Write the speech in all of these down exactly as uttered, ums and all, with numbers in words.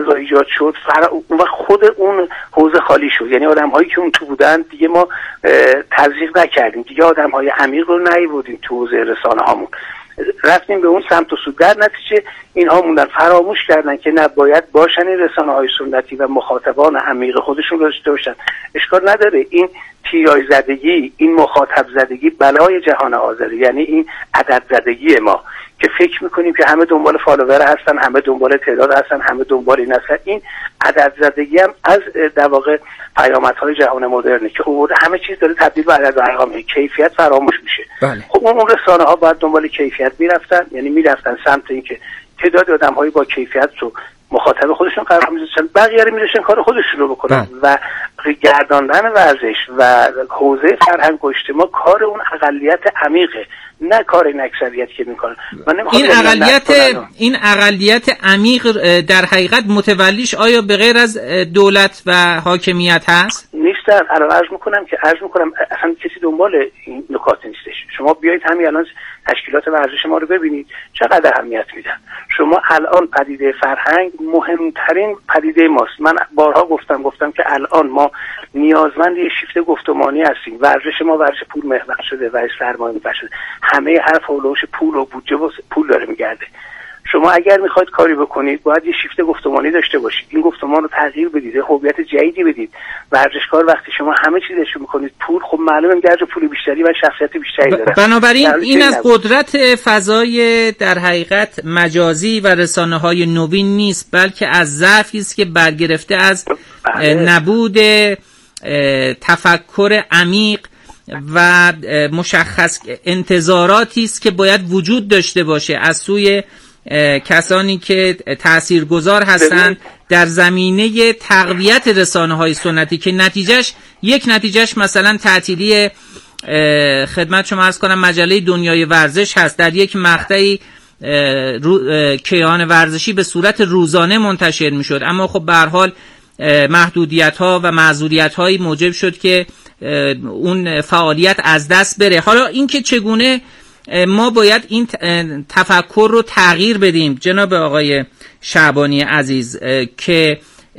ایجاد شد فرا... و خود اون حوزه خالی شد. یعنی آدم هایی که اون تو بودن دیگه ما تزریق نکردیم، دیگه آدم های عمیق رو نیاوردیم تو حوزه رسانه هامون، رفتیم به اون سمت و سو. در نتیجه اینها موندن، فراموش کردن که نباید باشن این رسانه های سنتی و مخاطبان عمیق خودشون رو داشته باشن. اشکال نداره این تیرای زدگی، این مخاطب زدگی بلای جهان آذری، یعنی این عدد زدگی ما که فکر میکنیم که همه دنبال فالوور هستن، همه دنبال تعداد هستن، همه دنبال این هستن. این عدد زدگی هم از در واقع پیامدهای جهان مدرنه که همه چیز داره تبدیل به عدد و ارقام، کیفیت فراموش میشه. بله. خب اون رسانه ها باید دنبال کیفیت میرفتن، یعنی میرفتن سمت اینکه تعداد آدم‌هایی با کیفیت رو مخاطب خودشون قرار می‌ذاشتن، بقیه رو می‌ذاشتن کار خودشون رو بکنن. بله. و گرداندن ورزش و حوزه فرهنگ و اجتماع کار اون اقلیت عمیقه، نه کار این اکثریت که میکنن. این اقلیت این اقلیت عمیق در حقیقت متولیش آیا به غیر از دولت و حاکمیت هست؟ نیستن. الان عرض میکنم که عرض میکنم اصلا کسی دنبال این نکات نیستش. شما بیایید همین الان تشکیلات ورزش ما رو ببینید چقدر اهمیت میدن. شما الان پدیده فرهنگ مهمترین پدیده ماست. من بارها گفتم گفتم که الان ما نیازمند یه شیفت گفتمانی هستیم. ورزش ما ورزش پول محور شده و سرمایه محور شده. همه حرف حولوش پول و بودجه و پول داره میگرده. شما اگر میخواید کاری بکنید باید یه شیفت گفتمانی داشته باشید، این گفتمان رو تغییر بدید، هویت جدیدی بدید. ورزشکار وقتی شما همه چیزش رو میکنید پول، خب معلومه درجه پول بیشتری و شخصیت بیشتری داره. بنابراین این از قدرت فضای در حقیقت مجازی و رسانه‌های نوین نیست، بلکه از ضعفی است که برگرفته از نبود تفکر عمیق و مشخص انتظاراتی است که باید وجود داشته باشه از سوی کسانی که تاثیرگذار هستند در زمینه تقویت رسانه‌های سنتی که نتیجهش یک نتیجهش مثلا تعطیلی خدمت شما عرض کنم مجله دنیای ورزش هست. در یک مقطعی کیهان ورزشی به صورت روزانه منتشر میشد، اما خب به هر حال محدودیت‌ها و معذوریت‌هایی موجب شد که اون فعالیت از دست بره. حالا اینکه چگونه ما باید این تفکر رو تغییر بدیم جناب آقای شعبانی عزیز که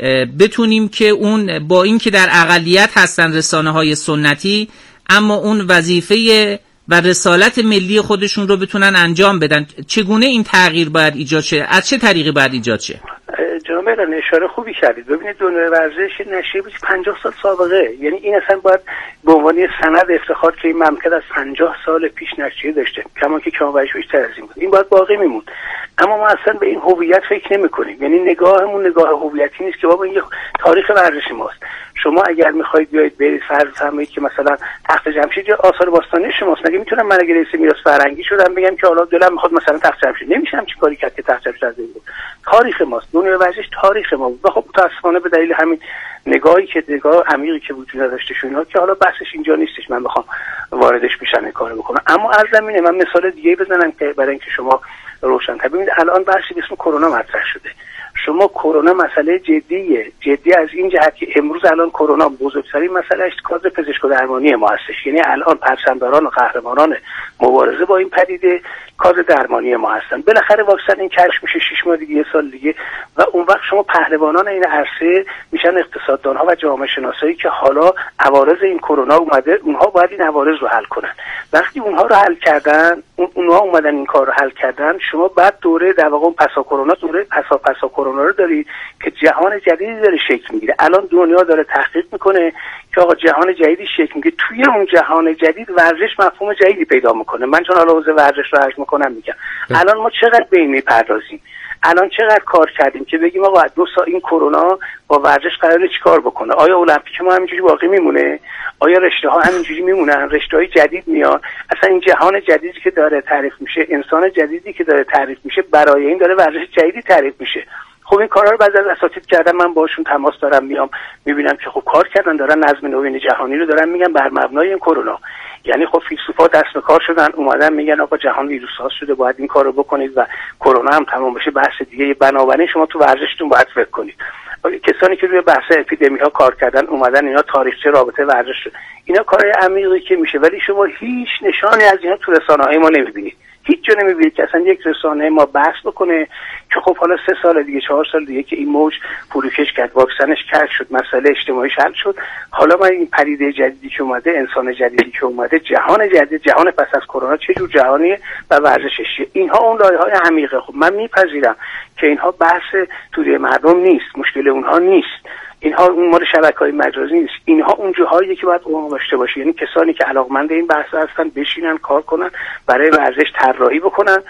بتونیم که اون با این که در اقلیت هستن رسانه‌های سنتی، اما اون وظیفه و رسالت ملی خودشون رو بتونن انجام بدن، چگونه این تغییر باید ایجاد شه؟ از چه طریقی باید ایجاد شه؟ جناب ایران اشاره خوبی کردید. ببینید دنیای ورزش نشریه بود پنجاه سال سابقه، یعنی این اصلا باید به عنوان سند افتخار که این مملکت از پنجاه سال پیش نشریه داشته، کما که کمابیش بیشتر از این بود. این باید باقی میموند. اما ما اصلا به این هویت فکر نمی‌کنیم. یعنی نگاهمون نگاه هویتی نیست که بابا این تاریخ ورزش ماست. شما اگر می‌خواید بیاید برید فرض فرمایید که مثلا تخت جمشید یا آثار باستانی شماست، مگه میتونم من اگه رئیس میراث فرهنگی شدم بگم که حالا دلم می‌خواد مثلا تخت جمشید، نمی‌شم چی کاری کرد که تخت جمشید از این بود. تاریخ ماست. دنیای ورزش تاریخ ما بود. و خب متأسفانه به دلیل همین نگاهی که نگاه عمیقی که وجود داشته شون که حالا بحثش اینجا نیستش، من بخوام واردش بشم این کارو بکنم. اما از زمینه من مثال دیگه بزنم که برای اینکه شما روشن کنید. ببینید الان بحثی به اسم کرونا مطرح شده. شما کرونا مسئله جدیه، جدی از این جهت که امروز الان کرونا بزرگترین مسئلهش کادر پزشک و درمانی ما هستش. یعنی الان پرچمداران و قهرمانان مبارزه با این پدیده کادر درمانی ما هستن. بالاخره واکسن این کشف میشه شش ماه دیگه، یه سال دیگه، و اون وقت شما پهلوانان این عرصه میشن اقتصاددانها و جامعه شناسایی که حالا عوارض این کرونا اومده، اونها باید این عوارض رو حل کنن. وقتی اونها رو حل کردن، اونها اومدن این کار رو حل کردن، شما بعد دوره در واقع پسا کرونا، دوره پسا پسا کرونا رو دارید که جهان جدیدی داره شکل میگیره. الان دنیا داره تحقیق میکنه که آقا جهان جدیدی شکل میگیره، توی اون جهان جدید ورزش مفهوم جدیدی پیدا میکنه. من چون حالا حوزه ورزش رو عرض میکنم میگم الان ما چقدر به این میپردازیم، الان چقدر کار کردیم که بگیم آقا دو سال این کرونا با ورزش قراره چیکار بکنه؟ آیا المپیک ما همینجوری باقی میمونه؟ آیا رشته ها همینجوری میمونن؟ رشته های جدید میاد؟ اصلا این جهان جدیدی که داره تعریف میشه، انسان جدیدی که داره تعریف میشه، برای این داره ورزش جدیدی تعریف میشه. خب این کارا رو بعضی از اساتید کردن، من باشون تماس دارم، میام میبینم که خب کار کردن، دارن نظم نوین جهانی رو دارن میگن بر مبنای این کرونا. یعنی خب فیلسوفا دست به کار شدن، اومدن میگن آقا جهان ویروس ساز شده، باید این کارو بکنید و کرونا هم تمام بشه، بحث دیگه. بنابراین شما تو ورزشتون باید فکر کنید. کسانی که روی بحث اپیدمی ها کار کردن اومدن اینا تاریخچه رابطه ورزش شد. اینا کارهای عمیقی که میشه، ولی شما هیچ نشانی از اینا تو رسانه‌های ما نمیبینید. هیچ جا نمیبینید که اصلا یک رسانه ما بحث بکنه که خب حالا سه سال دیگه چهار سال دیگه که این موج فروکش کرد، واکسنش کشف شد، مسئله اجتماعیش حل شد، حالا ما این پدیده جدیدی که اومده، انسان جدیدی که اومده، جهان جدید، جهان پس از کرونا چه جور جهانیه و ورزشش، اینها اون لایه‌های عمیقه. خب من میپذیرم که اینها بحث توده مردم نیست، مشکل اونها نیست، اینها اون مال شبکه‌های مجازی نیست، اینها اون جاهایی که باید قوم داشته باشه، یعنی کسانی که علاقمند این بحث هستن بشینن کار کنن، برای ورزش طراحی بکنن،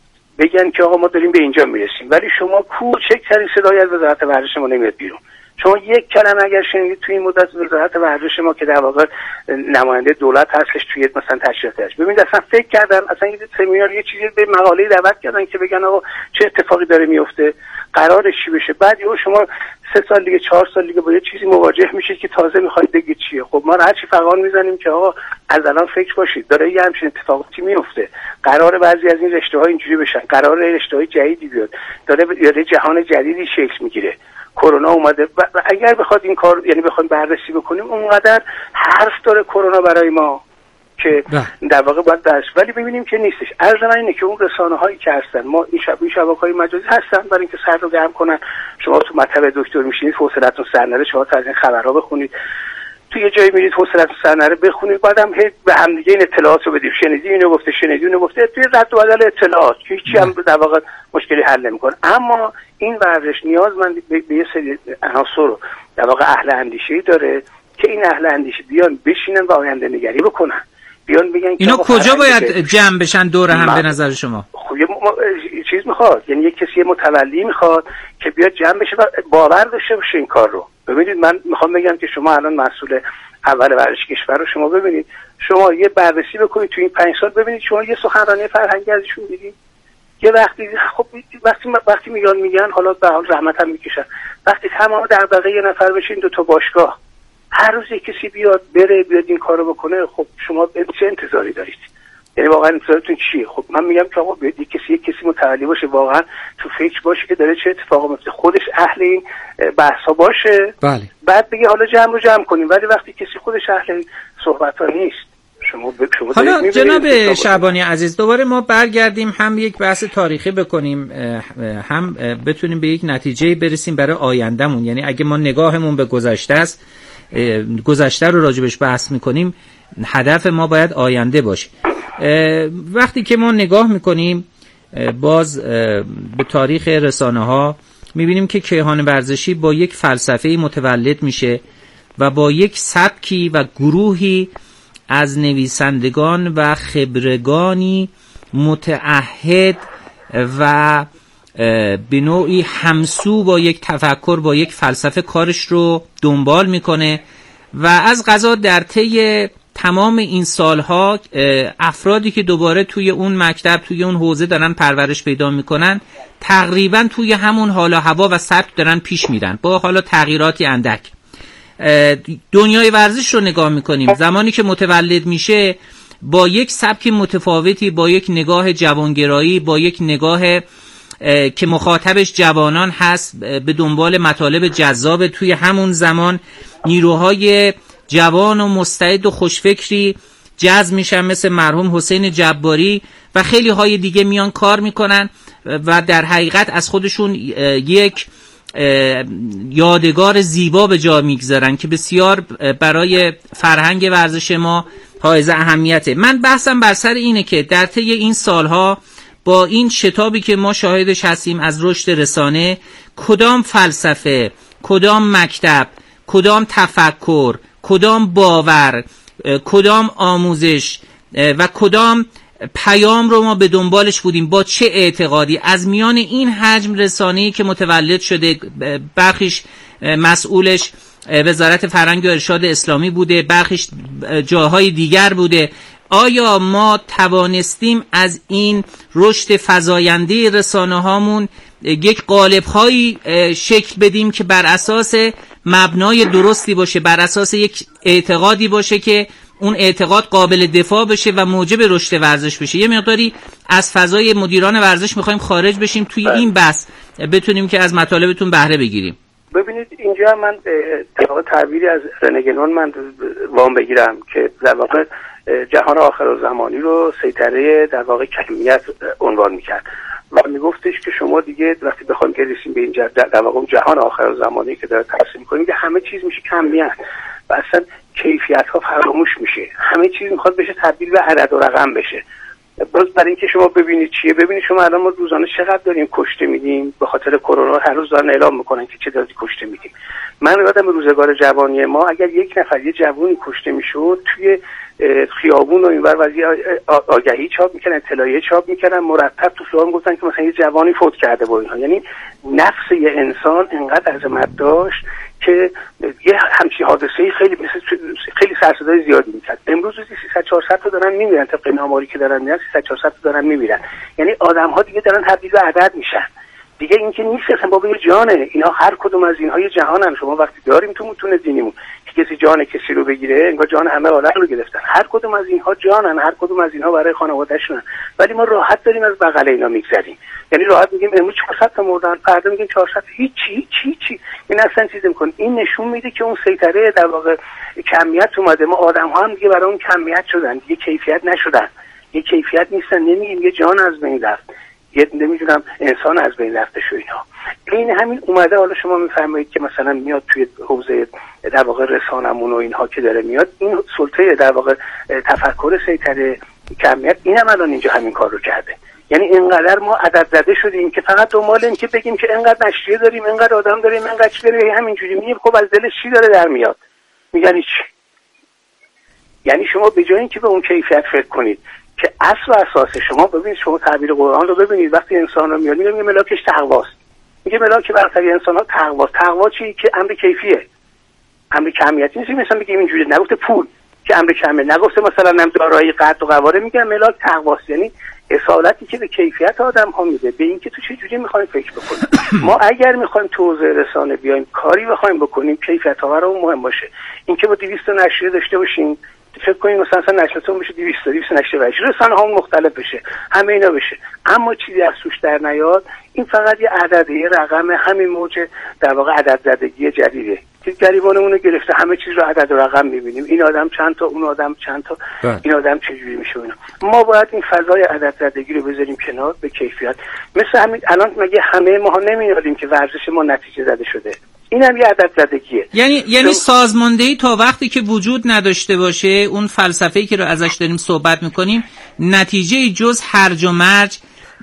بگن که آقا ما داریم به اینجا میرسیم. ولی شما کوچکترین صدایی از وزارت ورزش ما نمیاد بیرون. شما یک کلمه اگر شنیدید توی این مدت وزارت ورزش ما که در واقع نماینده دولت هستش توی مثلا تشریفاتش، ببینید اصلا فکر کردن، اصلا یه سمینار یه چیزی به مقاله دعوت کردن که بگن آقا چه اتفاقی داره میفته، قرارش چی بشه، بعد یهو شما سه سال دیگه چهار سال دیگه با یه چیزی مواجه میشید که تازه میخواید بگید چیه. خب ما هرچی فغان میزنیم که آقا از الان فکر باشید داره یه همچین اتفاقاتی میفته، قرار بعضی از این رشته‌ها اینجوری بشن، قرار رشته‌های جدیدی بیاد، داره داره جهان جدیدی شکل میگیره، کرونا اومده و اگر بخواد این کار یعنی بخوایم بررسی بکنیم اونقدر حرف داره کرونا برای ما که در واقع باید درس، ولی ببینیم که نیستش. عرض من اینه که اون رسانه هایی که هستن، ما این شب این شبکه‌های مجازی هستن برای اینکه سر رو گرم کنن. شما تو مطب دکتر میشینید حوصله‌تون سر نره، شما تا از این خبرها بخونید، تو یه جایی میرید حوصله‌تون سر نره بخونید، بعدم به هم دیگه این اطلاعات رو بدید، شنیدی اینو گفته، شنیدی اونو گفته، توی رد و بدل اطلاعات که هیچی هم در واقع مشکلی حل نمی‌کنه. اما این ورزش نیازمند به یه سری عناصر رو در واقع اهل اندیشه‌ای داره که این اهل اندیشه بیان بشینن و آینده نگری بکنن، بیان بگن اینا کجا باید جمع بشن دور هم به نظر شما؟ خب یه م... چیز میخواد، یعنی یک کسی متولی میخواد که بیاد جمع بشه و باور داشته باشه این کار رو. ببینید من میخوام بگم که شما الان مسئول اول ورزش کشور رو شما ببینید، شما یه بررسی بکنید تو این پنج سال، ببینید شما یه سخنرانی فرهنگی ازشون دیدید؟ یه وقتی خب وقتی وقتی میگن میگن حالا به حال رحمت هم میکشن، وقتی تمام دغدغه یه نفر بشین دو تا باشگاه، هر روز یک کسی بیاد بره بیاد این کارو بکنه، خب شما چه انتظاری دارید؟ یعنی واقعا انتظارتون چیه؟ خب من میگم که آقا بیاد یک کسی یک کسی متولی باشه، واقعا تو فکر باشه که داره چه اتفاقی میفته، خودش اهل این بحثا باشه، بله. بعد بگه حالا جمع رو جمع کنیم. ولی وقتی کسی خودش اهل صحبت‌ها نیست، شما شما حالا جناب شعبانی عزیز دوباره ما برگردیم، هم یک بحث تاریخی بکنیم، هم بتونیم به یک نتیجه برسیم برای آیندهمون. یعنی اگه ما نگاهمون به گذشته است، گذشته رو راجبش بحث میکنیم، هدف ما باید آینده باشه. وقتی که ما نگاه میکنیم باز به تاریخ رسانه ها میبینیم که کیهان ورزشی با یک فلسفه متولد میشه و با یک سبکی و گروهی از نویسندگان و خبرگانی متعهد و به نوعی همسو با یک تفکر، با یک فلسفه کارش رو دنبال میکنه و از قضا در طی تمام این سالها افرادی که دوباره توی اون مکتب توی اون حوزه دارن پرورش پیدا میکنن تقریبا توی همون حال و هوا و سبک دارن پیش میرن با حالا تغییراتی اندک. دنیای ورزش رو نگاه میکنیم، زمانی که متولد میشه با یک سبک متفاوتی، با یک نگاه جوانگرایی، با یک نگاه که مخاطبش جوانان هست، به دنبال مطالب جذاب، توی همون زمان نیروهای جوان و مستعد و خوشفکری جذب میشن مثل مرحوم حسین جباری و خیلی های دیگه میان کار میکنن و در حقیقت از خودشون یک یادگار زیبا به جا میگذارن که بسیار برای فرهنگ ورزش ما حائز اهمیته. من بحثم بر سر اینه که در طی این سالها با این شتابی که ما شاهدش هستیم از رشد رسانه، کدام فلسفه، کدام مکتب، کدام تفکر، کدام باور، کدام آموزش و کدام پیام رو ما به دنبالش بودیم، با چه اعتقادی از میان این حجم رسانه‌ای که متولد شده، برخیش مسئولش وزارت فرهنگ و ارشاد اسلامی بوده، برخیش جاهای دیگر بوده، آیا ما توانستیم از این رشد فزاینده رسانه هامون یک قالب هایی شکل بدیم که بر اساس مبنای درستی باشه، بر اساس یک اعتقادی باشه که اون اعتقاد قابل دفاع بشه و موجب رشد ورزش بشه؟ یه مقداری از فضای مدیران ورزش میخوایم خارج بشیم توی این بحث، بتونیم که از مطالبتون بهره بگیریم. ببینید اینجا من در واقع تعبیری از رنه گنون من وام بگیرم که در واقع جهان آخرالزمانی رو سیطره در واقع کمیت عنوان میکرد و میگفتش که شما دیگه وقتی بخوایم برسیم به این در واقع جهان آخرالزمانی که داره ترسیم میکنیم که همه چیز میشه کمیت و اصلا کیفیت ها فراموش میشه، همه چیز میخواد بشه تبدیل به عدد و رقم بشه. باز برای اینکه شما ببینید چیه، ببینید شما الان ما روزانه چقدر داریم کشته میدیم به خاطر کرونا، هر روز دارن اعلام میکنن که چه تعدادی کشته میدیم. من یادم روزگار جوانی ما اگر یک نفر یه جوونی کشته میشد توی خیابون و اینور وضعی آگهی چاپ میکنن، اطلاعیه چاپ میکنن، مرتب تو خیابون گفتن که مثلا یه جوانی فوت کرده با اینها. یعنی نفس یه انسان انقدر عظمت داشت که یه همچین حادثه‌ای خیلی خیلی سرصدای زیادی میکرد. امروز روزی سیصد چهارصد تا دارن میمیرن، طبق آماری که دارن میاد سیصد چهارصد تا دارن میمیرن. یعنی آدم‌ها دیگه دارن تبدیل به عدد میشن. دیگه این که نیست اصلا بابا یه جانه، اینا هر کدوم از اینها یه جهانن. شما وقتی داریم تو متون دینیمون که کسی جان کسی رو بگیره انگار جان همه عالم رو گرفتن. هر کدوم از اینها جانن، هر کدوم از اینها برای خانواده‌شونن، ولی ما راحت داریم از بغل اینا میگذریم. یعنی راحت میگیم امروز چهارصد تا مردن، فردا میگیم چهارصد، هیچی هیچی چی. این اصلا چیزی میکنه. این نشون میده که اون سیطره در واقع کمیت اومده. ما آدم‌ها هم دیگه برای اون کمیت شدن، دیگه کیفیت نشدن. یه کیفیت نیستن، نمیگیم یه جان از بین رفت، یه نمیدونم انسان از بین رفته شو اینا. این همین اومده. حالا شما میفرمایید که مثلا میاد توی حوزه در واقع رسانمون و اینها که داره میاد، این سلطه در واقع تفکر سیطره کمیت اینم الان اینجا همین کار رو کرده. یعنی اینقدر ما عدد زده شدیم که فقط دنبال این که بگیم که اینقدر نشریه داریم، اینقدر آدم داریم، اینقدر چی داریم، همینجوری میگیم خب از دلش چی داره در میاد؟ میگن چی؟ یعنی شما به جای اینکه به اون کیفیت فکر کنید که اصل و اساس شما، ببینید شما تعبیر قرآن رو ببینید، وقتی انسان رو میاد میگه ملاکش تقواست، میگه ملاک برتری انسان ها تقواست. تقوا چی؟ که امر کیفیه، امر کمیتی نیست. مثلا بگیم اینجوری نگفته پول که امر کمیه، نگفته مثلا نم دارایی قد و قواره، میگه ملاک تقواست. یعنی اصالتی که به کیفیت آدم ها میده، به اینکه تو چه جوری میخوایم فکر بکنیم. ما اگر میخوایم تو حوزه رسانه بیایم کاری بخوایم بکنیم، کیفیت ها رو مهم باشه. اینکه با دویست نشریه داشته باشیم، فکر کنیم مثلا نشریه‌تون بشه دویست دویست نشریه بشه، رسانه ها مختلف بشه، همه اینا بشه، اما چیزی از توش در نیاد. این فقط یه عدده، یه رقم، همین موج در واقع عدد زدگی جدیده که گریبانمون رو گرفته. همه چیز رو عدد و رقم می‌بینیم، این آدم چند تا، اون آدم چند تا، ده. این آدم چجوری میشه اینا. ما باید این فضای عدد زدگی رو بذاریم کنار، به کیفیت. مثل همین الان مگه همه ما نمی‌دونیم که ورزش ما نتیجه زده شده؟ این هم یه عدد زدگیه. یعنی یعنی سازماندهی تا وقتی که وجود نداشته باشه، اون فلسفه‌ای که رو ازش داریم صحبت می‌کنیم، نتیجه جز هرج و مرج،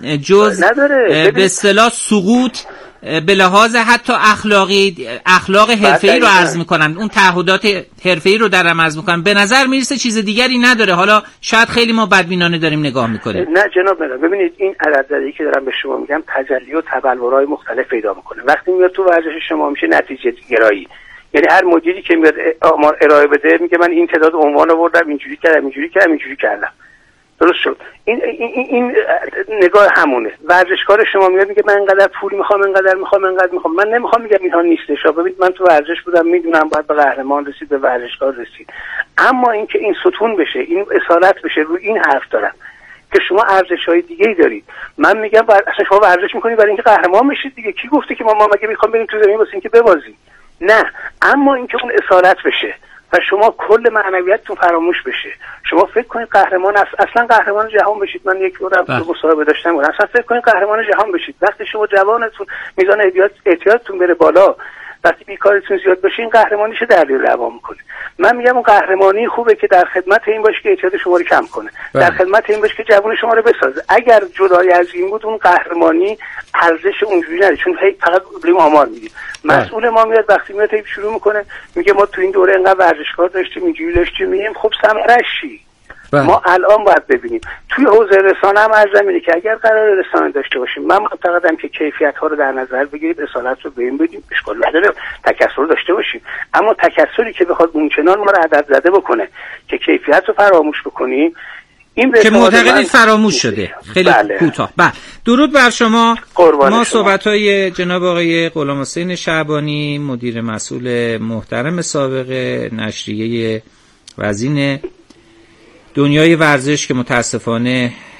جز نداره. به اصطلاح سقوط به لحاظ حتی اخلاقی، اخلاق حرفه‌ای رو عرض میکنم، اون تعهدات حرفه‌ای رو درم عرض میکنم، به نظر میرسه چیز دیگری نداره. حالا شاید خیلی ما بدبینانه داریم نگاه میکنیم. نه جناب من، ببینید این عددزدگی که دارم به شما میگم تجلی و تبلورهای مختلف پیدا میکنه. وقتی میاد تو ورزش شما میشه نتیجه گرایی، یعنی هر مدیری که میاد آمار ارائه بده میگه من این تعداد عنوان آوردم، اینجوری کردم، اینجوری کردم، اینجوری کردم، درست شد. این این این نگاه همونه. ورزشکار شما میاد میگه من انقدر پول میخوام، انقدر میخوام، انقدر میخوام. من نمیخوام میگم اینها نیستش. ببینید من تو ورزش بودم، میدونم باید به قهرمان رسید، به ورزشکار رسید. اما اینکه این ستون بشه، این اصالت بشه، روی این حرف دارم که شما ارزش‌های دیگه‌ای دارید. من میگم بر... اصلا شما ورزش میکنید برای اینکه قهرمان بشید دیگه. کی گفته که ما ما مگه میخوام بریم تو زمین واسه اینکه ببازیم؟ نه، اما اینکه اون اصالت بشه و شما کل معنویتتون فراموش بشه. شما فکر کنید قهرمان اص... اصلا قهرمان جهان بشید. من یک بار تو مصاحبه داشتم، اصلا فکر کنید قهرمان جهان بشید. وقتی شما جوانتون میزان اعتیادتون بره بالا، وقتی بیکارتون زیاد بشه، این قهرمانیشو در دل دوام میکنه. من میگم اون قهرمانی خوبه که در خدمت این باشه که اعتیاد شما رو کم کنه، بله. در خدمت این باشه که جوان شما رو بسازه. اگر جدای از این بود، اون قهرمانی ارزش اونجوری نداره، چون فقط بریم آمار میدیم. مسئول ما میاد وقتی میاد شروع میکنه میگه ما تو این دوره انقدر ورزشکار داشتیم، اینجوری داشتیم، میگیم خب ثمرش چی؟ بله. ما الان باید ببینیم توی حوزه رسانه هم عرض اینه که اگر قرار رسانه داشته باشیم، من معتقدم که کیفیت ها رو در نظر بگیرید، اصالت رو ببین بدیم، اشکال نداره، تکثر داشته باشیم، اما تکثری که بخواد اونچنان ما رو عدد زده بکنه که کیفیت رو فراموش بکنیم، این که معتقدید فراموش شده. خیلی بله. کوتاه. بله. درود بر شما. ما صحبت‌های جناب آقای غلامحسین شعبانی، مدیر مسئول محترم سابق نشریه وزین دنیای ورزش که متاسفانه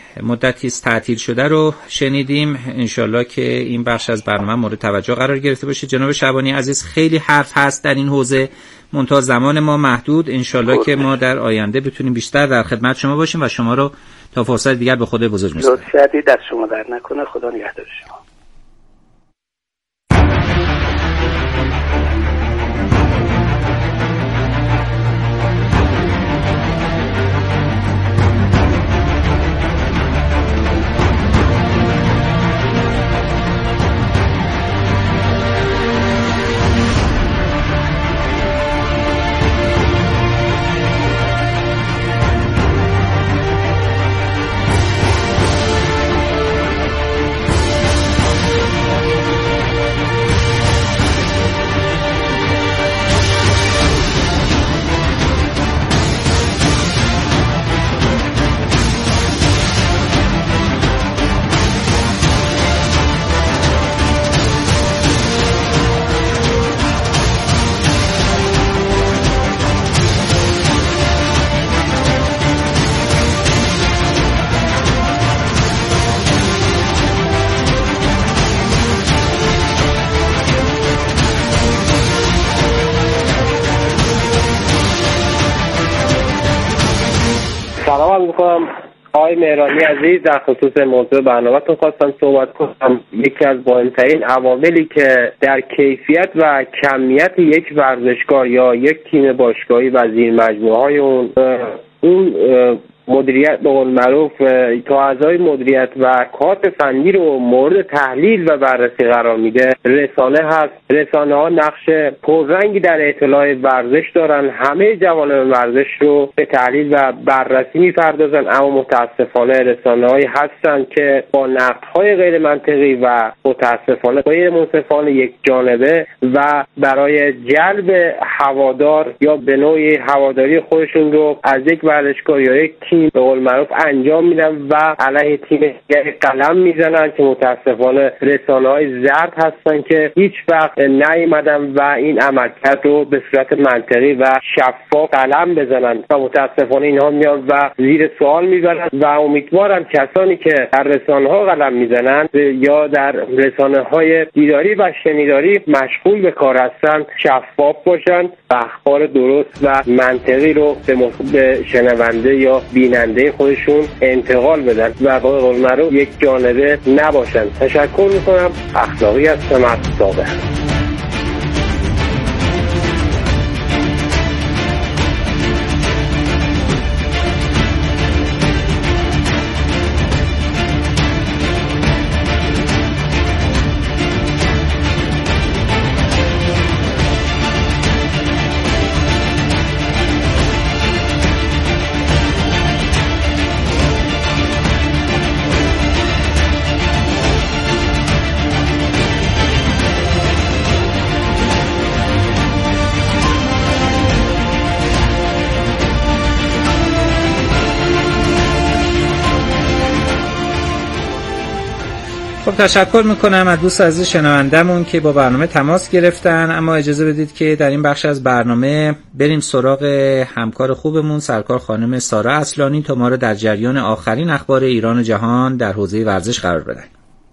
مدتی است تعطیل شده رو شنیدیم. انشالله که این بخش از برنامه مورد توجه قرار گرفته باشه. جناب شعبانی عزیز، خیلی حرف هست در این حوزه، منتها زمان ما محدود. انشالله که ما در آینده بتونیم بیشتر در خدمت شما باشیم و شما رو تا فرصت دیگر به خدای بزرگ می‌سپارم. لطف کردید، دست شما در نکنه. خدا نگهدار شما. سلام میکنم آقای مهرانی عزیز. در خصوص موضوع برنامه‌تون خواستم صحبت کنم. یکی از مهمترین عواملی که در کیفیت و کمیت یک ورزشکار یا یک تیم باشگاهی و زیر مجموعه‌های اون اون مدیریت به قول معروف تا اعضای مدیریت و کادر فنی رو مورد تحلیل و بررسی قرار میده رسانه هست. رسانه ها نقش پررنگی در اطلاع ورزش دارن. همه جوانب ورزش رو به تحلیل و بررسی میپردازن، اما متاسفانه رسانه هایی هستن که با نقدهای غیر منطقی و متاسفانه غیر منصفانه یک جانبه و برای جلب هوادار یا به نوعی هواداری خودشون رو از یک ورزشکار یا یک تیم به قول معروف انجام میدن و علیه تیم دیگری قلم میزنن که متاسفانه رسانه‌های زرد هستن که هیچ وقت نیومدن و این عملکرد رو به صورت منطقی و شفاف قلم بزنن و متاسفانه اینها میان و زیر سوال میبرن و امیدوارم کسانی که در رسانه‌ها قلم میزنن یا در رسانه‌های دیداری و شنیداری مشغول به کار هستن شفاف باشن و اخبار درست و منطقی رو به شنونده یا بیننده خودشون انتقال بدن و با قول معروف یک جانبه نباشن. تشکر میکنم. اخلاقی هستم از سابق. خب تشکر میکنم از دوست عزیز شنوندمون که با برنامه تماس گرفتن. اما اجازه بدید که در این بخش از برنامه بریم سراغ همکار خوبمون سرکار خانم سارا اصلانی تا ما رو در جریان آخرین اخبار ایران و جهان در حوزه ورزش قرار بدن.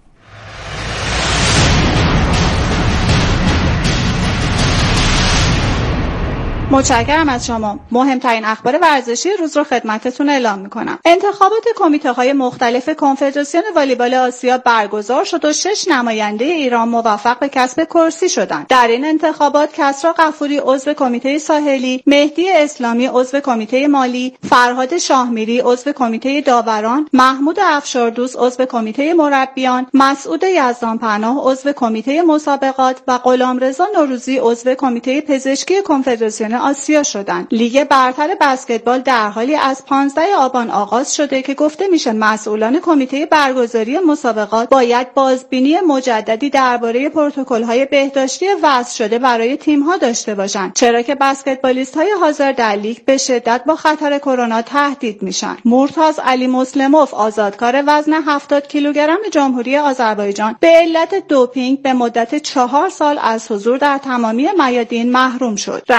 متشکرم از شما. مهمترین اخبار ورزشی روز رو خدمتتون اعلام میکنم. انتخابات کمیته‌های مختلف کنفدراسیون والیبال آسیا برگزار شد و شش نماینده ایران موفق به کسب کرسی شدند. در این انتخابات کسری غفوری عضو کمیته ساحلی، مهدی اسلامی عضو کمیته مالی، فرهاد شاهمیری عضو کمیته داوران، محمود افشاردوست عضو کمیته مربیان، مسعود یزدانپناه عضو کمیته مسابقات و غلامرضا نوروزی عضو کمیته پزشکی کنفدراسیون آسیا شدند. لیگ برتر بسکتبال در حالی از پانزدهم آبان آغاز شده که گفته میشه مسئولان کمیته برگزاری مسابقات باید بازبینی مجددی درباره پروتکل‌های بهداشتی وضع شده برای تیم‌ها داشته باشند، چرا که بسکتبالیست‌های حاضر در لیگ به شدت با خطر کرونا تهدید میشن. مرتضی علی مسلموف آزادکار وزن هفتاد کیلوگرم جمهوری آذربایجان به علت دوپینگ به مدت چهار سال از حضور در تمامی میادین محروم شد. رنکینگ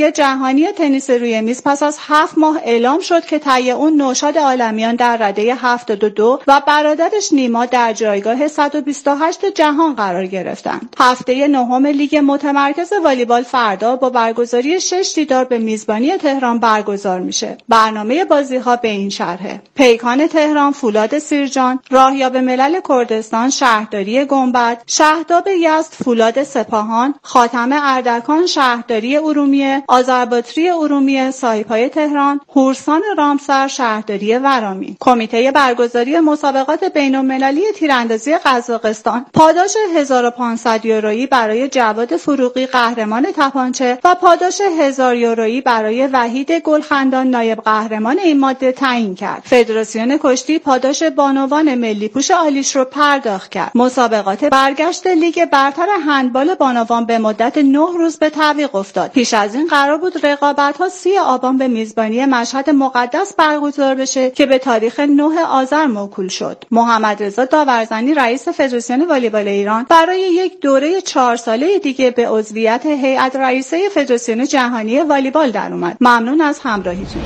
برگزاری جهانی تنیس روی میز پس از هفت ماه اعلام شد که طی اون نوشاد عالمیان در رده هفتاد و دو و برادرش نیما در جایگاه صد و بیست و هشت جهان قرار گرفتند. هفته نهم لیگ متمرکز والیبال فردا با برگزاری شش دیدار به میزبانی تهران برگزار میشه. برنامه بازی‌ها به این شرحه: پیکان تهران فولاد سیرجان، راهیاب ملل کردستان شهرداری گنبد، شهداب یزد فولاد سپاهان، خاتم اردکان شهرداری ارومیه، آذرباتری ارومیه سایپای تهران، هورسان رامسر شهرداری ورامین. کمیته برگزاری مسابقات بین‌المللی تیراندازی قزاقستان پاداش هزار و پانصد یورویی برای جواد فروغی قهرمان تپانچه و پاداش هزار یورویی برای وحید گلخندان نایب قهرمان این ماده تعیین کرد. فدراسیون کشتی پاداش بانوان ملی پوش آلیش رو پرداخت کرد. مسابقات برگشت لیگ برتر هندبال بانوان به مدت نه روز به تعویق افتاد. پیش از این قرار بود رقابت‌ها سی آبان به میزبانی مشهد مقدس برگزار بشه که به تاریخ نه آذر موکول شد. محمد رضا داورزنی رئیس فدراسیون والیبال ایران برای یک دوره چهار ساله دیگه به عضویت هیئت رئیسه فدراسیون جهانی والیبال در اومد. ممنون از همراهیتون.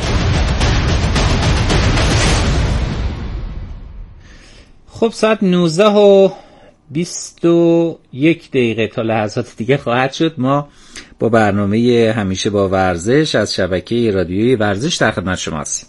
خب ساعت نوزده و بیست و یک دقیقه تا لحظات دیگه خواهد شد. ما با برنامه همیشه با ورزش از شبکه رادیویی ورزش در خدمت شما هستیم.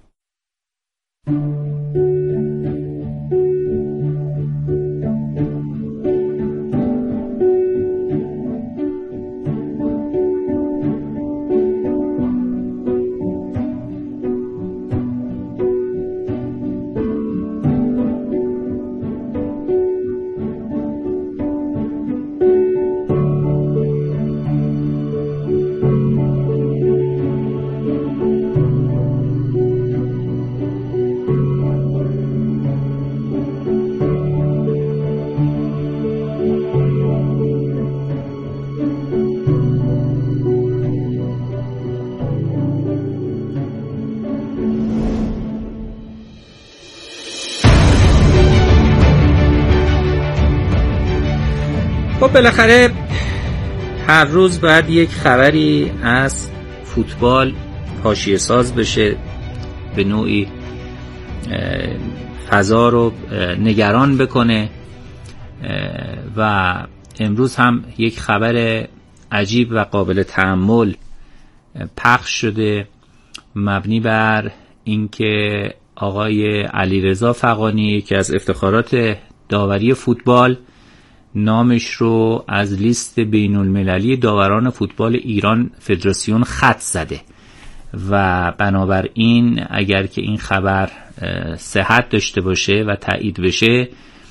خب بالاخره هر روز باید یک خبری از فوتبال حاشیه ساز بشه، به نوعی فضا رو نگران بکنه و امروز هم یک خبر عجیب و قابل تأمل پخش شده مبنی بر اینکه آقای علیرضا فغانی که از افتخارات داوری فوتبال نامش رو از لیست بین المللی داوران فوتبال ایران فدراسیون خط زده و بنابراین اگر که این خبر صحت داشته باشه و تایید بشه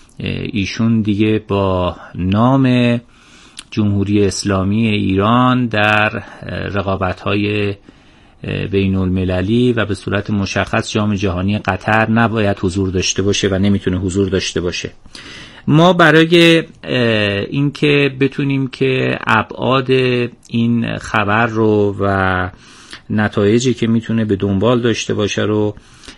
ایشون دیگه با نام جمهوری اسلامی ایران در رقابت‌های بین المللی و به صورت مشخص جام جهانی قطر نباید حضور داشته باشه و نمیتونه حضور داشته باشه. ما برای اینکه بتونیم که ابعاد این خبر رو و نتایجی که میتونه به دنبال داشته باشه رو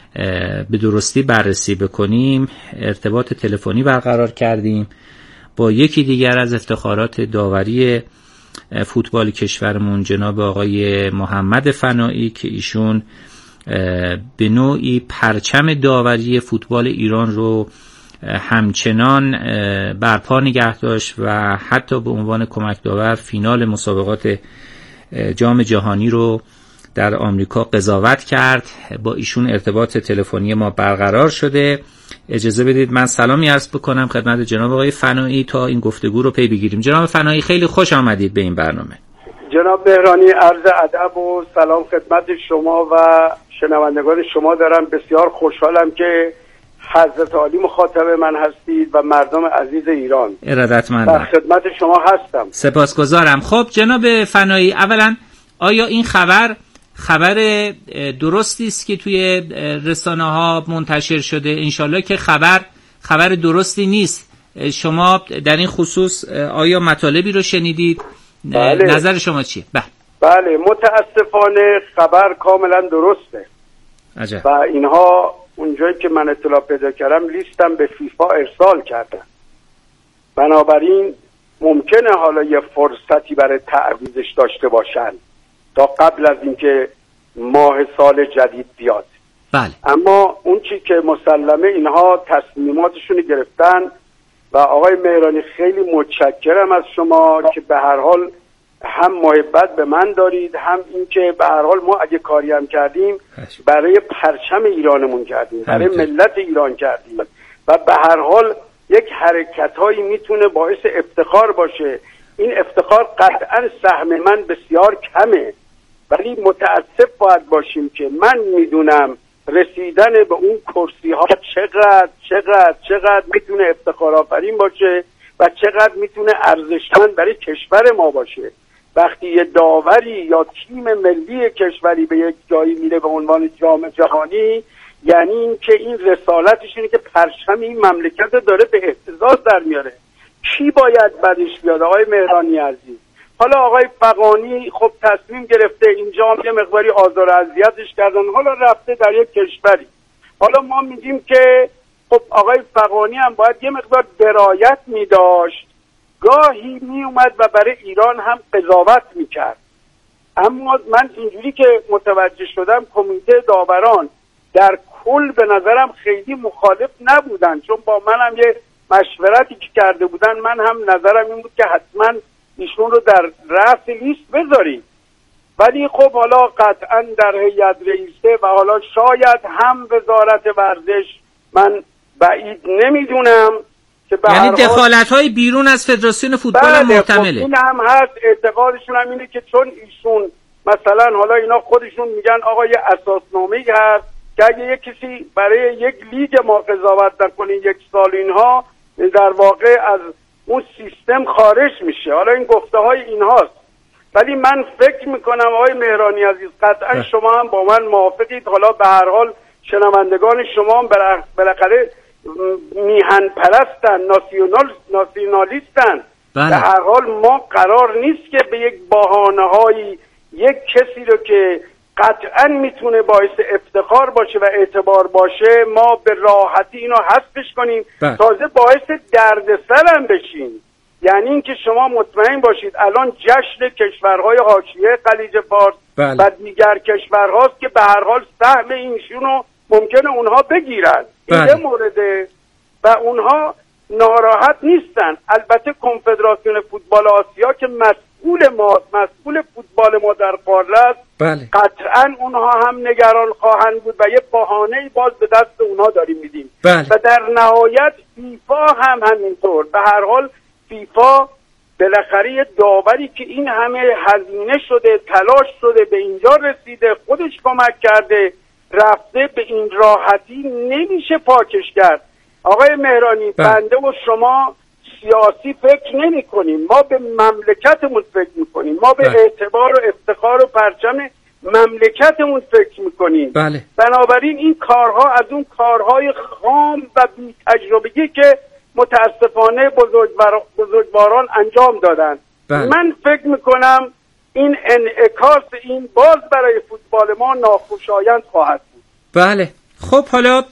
به درستی بررسی بکنیم ارتباط تلفنی برقرار کردیم با یکی دیگر از افتخارات داوری فوتبال کشورمون، جناب آقای محمد فنایی که ایشون به نوعی پرچم داوری فوتبال ایران رو همچنان برپا نگه داشت و حتی به عنوان کمک داور فینال مسابقات جام جهانی رو در آمریکا قضاوت کرد. با ایشون ارتباط تلفنی ما برقرار شده. اجازه بدید من سلامی عرض بکنم خدمت جناب آقای فنایی تا این گفتگو رو پی بگیریم. جناب فنایی خیلی خوش آمدید به این برنامه. جناب بهرانی عرض ادب و سلام خدمت شما و شنوندگان شما دارم. بسیار خوشحالم که حضرت عالی مخاطب من هستید و مردم عزیز ایران. ارادتمندم. در خدمت شما هستم. سپاسگزارم. خب جناب فنایی، اولا آیا این خبر خبر درستی است که توی رسانه ها منتشر شده؟ انشالله که خبر خبر درستی نیست. شما در این خصوص آیا مطالبی رو شنیدید؟ بله. نظر شما چیه؟ بله. بله متاسفانه خبر کاملا درسته. عجب. و اینها اونجایی که من اطلاع پیدا کردم لیستم به فیفا ارسال کردن. بنابراین ممکنه حالا یه فرصتی برای تعویضش داشته باشن تا قبل از اینکه ماه سال جدید بیاد. بله. اما اون چی که مسلمه اینها تصمیماتشون گرفتن و آقای مهرانی خیلی متشکرم از شما که به هر حال هم محبت به من دارید، هم اینکه به هر حال ما اگه کاری هم کردیم برای پرچم ایرانمون کردیم، برای ملت ایران کردیم و به هر حال یک حرکت‌هایی میتونه باعث افتخار باشه. این افتخار قطعا سهم من بسیار کمه، ولی متاسف باید باشیم که من میدونم رسیدن به اون کرسی ها چقدر چقدر چقدر میتونه افتخار آفرین باشه و چقدر میتونه ارزشمند برای کشور ما باشه. وقتی یه داوری یا تیم ملی کشوری به یک جایی میره به عنوان جام جهانی، یعنی این که این رسالتش اینه که پرچم این مملکت داره به اهتزاز در میاره. کی باید بعدش بیاد؟ آقای مهرانی عزیز. حالا آقای فغانی خب تصمیم گرفته اینجا یه مقداری آزار و اذیتش کردن، حالا رفته در یک کشوری. حالا ما میگیم که خب آقای فغانی هم باید یه مقدار درایت میداشت، گاهی میومد و برای ایران هم قضاوت میکرد. اما من اینجوری که متوجه شدم کمیته داوران در کل به نظرم خیلی مخالف نبودن، چون با من هم یه مشورتی که کرده بودن من هم نظرم این بود که حتما ایشون رو در رأس لیست بذارید. ولی خب حالا قطعا در هیئت رئیسه و حالا شاید هم وزارت ورزش، من بعید نمیدونم که یعنی دخالت‌های بیرون از فدراسیون فوتبال محتمله. این هم هست. اعتقادشون هم اینه که چون ایشون مثلا حالا اینا خودشون میگن آقا یه اساسنامه‌ای هست که اگه یک کسی برای یک لیگ ما قضاوت نکنه یک سال اینها در واقع از اون سیستم خارج میشه. حالا این گفته های اینهاست، ولی من فکر میکنم آقای مهرانی عزیز قطعا شما هم با من موافقید. حالا به هر حال شنوندگان شما هم بالاخره میهن پرستن، ناسیونال ناسیونالیستن. بله. به هر حال ما قرار نیست که به یک بهانه های یک کسی رو که قطعا میتونه باعث افتخار باشه و اعتبار باشه ما به راحتی اینو حذفش کنیم. بله. تازه باعث دردسر هم بشیم. یعنی اینکه شما مطمئن باشید الان جشن کشورهای حاشیه خلیج فارس بله. و دیگر کشورهاست که به هر حال سهم اینشونو ممکنه اونها بگیرن. بله. این مورده و اونها ناراحت نیستن. البته کنفدراسیون فوتبال آسیا که مسئول ما مسئول فوتبال ما در قاره است، بله. قطعا اونها هم نگران خواهند بود و یه بهانه‌ای باز به دست اونها داریم میدیم. بله. و در نهایت فیفا هم همینطور. به هر حال فیفا بالاخره یه داوری که این همه هزینه شده، تلاش شده، به اینجا رسیده، خودش کمک کرده، رفته، به این راحتی نمیشه پاکش کرد. آقای مهرانی بله. بنده و شما سیاسی فکر نمی کنیم، ما به مملکتمون فکر میکنیم، ما به بله. اعتبار و افتخار و پرچم مملکتمون فکر میکنیم. بله. بنابراین این کارها از اون کارهای خام و بی تجربگی که متاسفانه بزرگوار... بزرگواران انجام دادن. بله. من فکر میکنم این انعکاس این باز برای فوتبال ما ناخوشایند خواهد بود. بله. خب حالا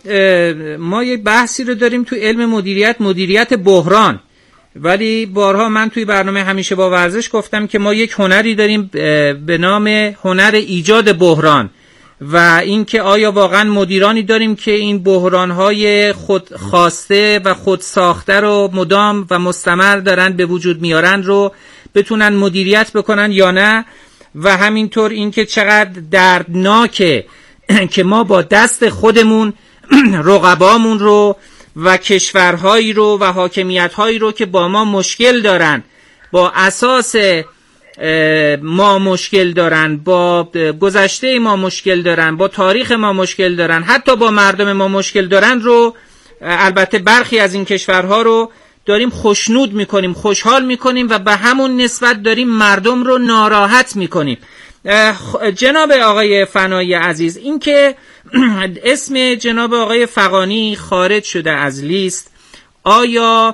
ما یه بحثی رو داریم تو علم مدیریت، مدیریت بحران، ولی بارها من توی برنامه همیشه با ورزش گفتم که ما یک هنری داریم به نام هنر ایجاد بحران و اینکه آیا واقعا مدیرانی داریم که این بحران‌های خودخواسته و خودساخته رو مدام و مستمر دارن به وجود میارن رو بتونن مدیریت بکنن یا نه، و همینطور اینکه چقدر دردناکه که ما با دست خودمون رقبامون رو و کشورهایی رو و حاکمیت‌هایی رو که با ما مشکل دارن، با اساس ما مشکل دارن، با گذشته ما مشکل دارن، با تاریخ ما مشکل دارن، حتی با مردم ما مشکل دارن رو، البته برخی از این کشورها رو داریم خوشنود میکنیم، خوشحال میکنیم و به همون نسبت داریم مردم رو ناراحت میکنیم. جناب آقای فنایی عزیز، این که اسم جناب آقای فغانی خارج شده از لیست، آیا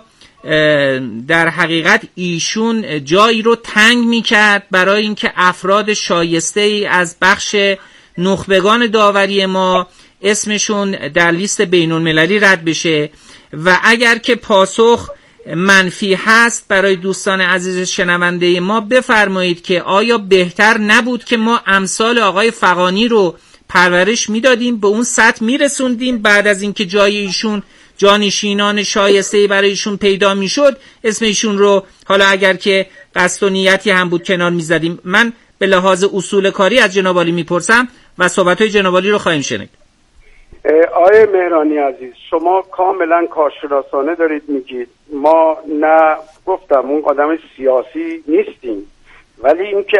در حقیقت ایشون جایی رو تنگ میکرد برای اینکه افراد شایسته ای از بخش نخبگان داوری ما اسمشون در لیست بین المللی رد بشه؟ و اگر که پاسخ منفی هست برای دوستان عزیز شنونده ما بفرمایید که آیا بهتر نبود که ما امثال آقای فغانی رو پرورش میدادیم، به اون سطح میرسوندیم، بعد از اینکه جای ایشون جانشینان شایسته‌ای برای ایشون پیدا میشد اسم ایشون رو حالا اگر که قصد و نیتی هم بود کنار میزدیم. من به لحاظ اصول کاری از جناب عالی میپرسم و صحبت‌های جناب عالی رو خواهیم شنید. آقای مهرانی عزیز، شما کاملا کارشناسانه دارید میگید. ما نه گفتم اون آدم سیاسی نیستیم، ولی اینکه